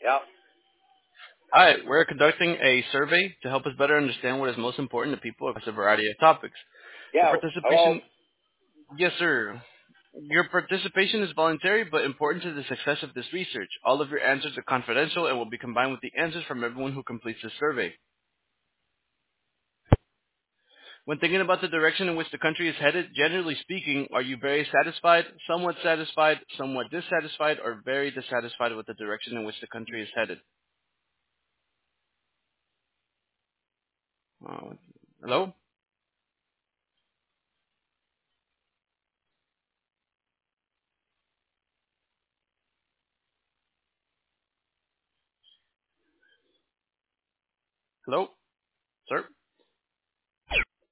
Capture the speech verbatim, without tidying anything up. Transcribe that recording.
Yeah. Hi, we're conducting a survey to help us better understand what is most important to people across a variety of topics. Your Yeah. Hello. participation, yes, sir. Your participation is voluntary but important to the success of this research. All of your answers are confidential and will be combined with the answers from everyone who completes the survey. When thinking about the direction in which the country is headed, generally speaking, are you very satisfied, somewhat satisfied, somewhat dissatisfied, or very dissatisfied with the direction in which the country is headed? Uh, hello? Hello? Sir?